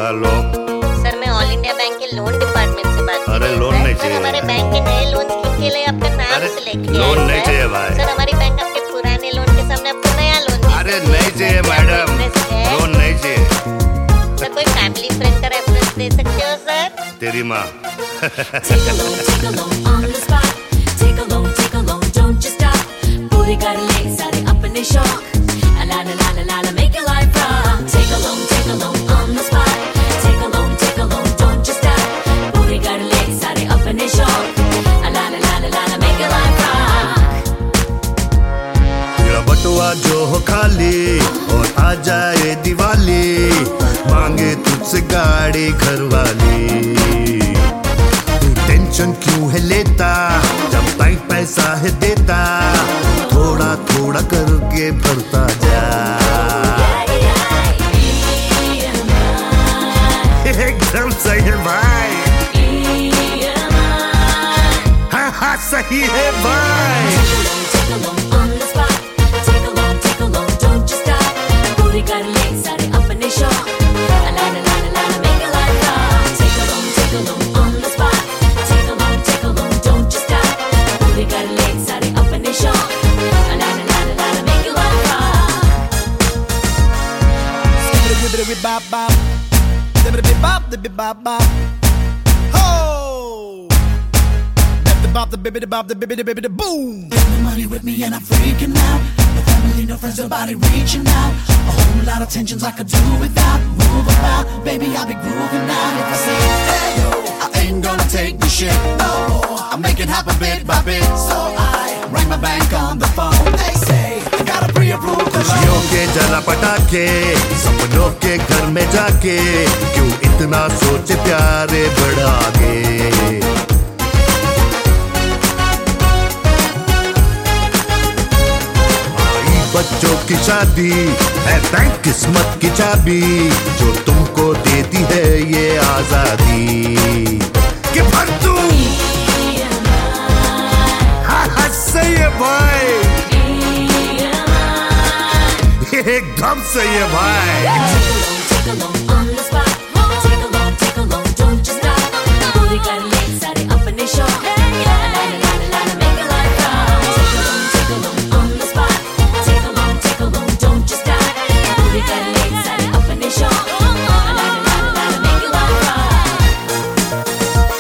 Hello sir, मैं All India Bank के loan department से बात कर रहा हूं। अरे लोन नहीं चाहिए। हमारे बैंक के नए लोन स्कीम के लिए आपका नाम सिलेक्ट किया लोन है नहीं चाहिए भाई। सर, हमारी बैंक आपके पुराने लोन के सामने आपको नया लोन दे। अरे नहीं चाहिए मैडम, लोन नहीं चाहिए। सर, कोई फैमिली फ्रेंड का रेफरेंस दे सकते हो सर? तेरी माँ। Take a loan on the spot. Take a loan, don't just stop. पूरे कर ले सारे अपने शौक. La la la la la, make your life rock. Take a loan on the spot. Take a loan, don't just stop. पूरे कर ले सारे अपने शौक. La la la la la, make your life rock. तेरा बटुआ जो हो खाली और आ जाए दिवाली, मांगे तुझसे गाड़ी घर वाली। टेंशन क्यों है लेता जब बैंक पैसा है देता, थोड़ा थोड़ा करके भरता जा। एकदम सही है भाई, हाँ हाँ सही है भाई। Take a loan on the spot. Take a loan, don't just stop. पूरे कर ले सारे अपने शौक. La la la la la, make your life rock. Take a loan on the spot. Take a loan, don't just stop. पूरे कर ले सारे अपने शौक. La la la la la, make your life rock. Ho! The bibbidi boom. Getting the money with me and I'm freaking out. No family, no friends, nobody reaching out. A whole lot of tensions I could do without. Move about, baby, I'll be grooving out. If I say, hey yo, I ain't gonna take the shit. Oh, I make it happen bit by bit. So I ring my bank on the phone. They say, I gotta pre-approve. खुशियों के जला पटाखे, सपनों के घर में जाके, क्यों इतना सोचे प्यारे बढ़ा के। बच्चों की शादी है बैंक किस्मत की चाबी, जो तुमको देती है ये आजादी। कि भर तू हाँ हाँ सही है भाई, एकदम सही है भाई। Take a loan on the spot. Take a loan, don't just stop. पूरे कर ले सारे अपने शौक. La la la la la, make your life rock. Take a loan on the spot. Take a loan, don't just stop. पूरे कर ले सारे अपने शौक. La la la la la, make your life rock.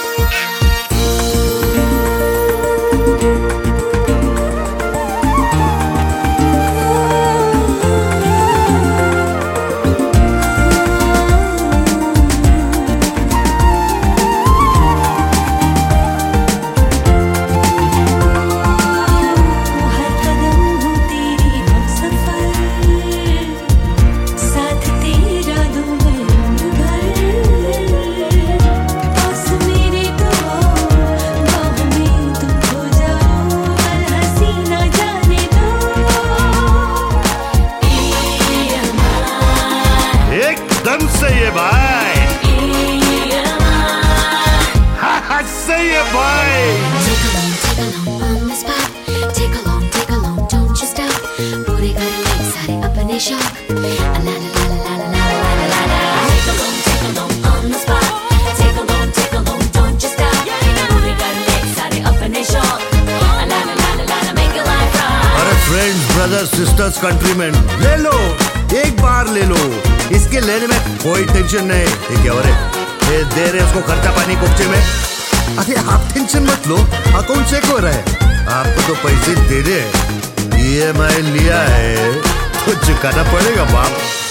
हर कदम हूँ तेरी हमसफर, साथ तेरा दूँ मैं उम्र भर। पास मेरे तो बाहों में तुम खो जाओ, हर हंसी ना जाने दो। एकदम सही है भाई, हाँ हाँ सही है भाई। Take a loan on the spot. Take a loan, don't you stop. पूरे कर ले सारे अपने शौक. La la la la la la la la la. Take a loan on the spot. Take a loan, don't you stop. पूरे कर ले सारे अपने शौक. La la la la la, make your life rock. अरे फ्रेंड्स, ब्रदर्स, सिस्टर्स, कंट्रीमैन, ले लो, एक बार ले लो, इसके लेने में कोई टेंशन नहीं। ये क्या हो रहे, ये दे रहे उसको खर्चा पानी कुप्चे में। अरे आप टेंशन मत लो, अकाउंट चेक हो रहा है, आपको तो पैसे दे रहे, EMI लिया है तो चुकाना पड़ेगा बाप।